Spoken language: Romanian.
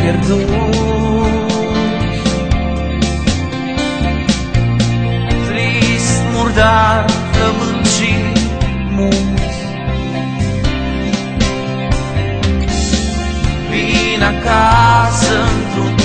pierdut. Trist, murdar, flămând și mut. Vin acasă într-un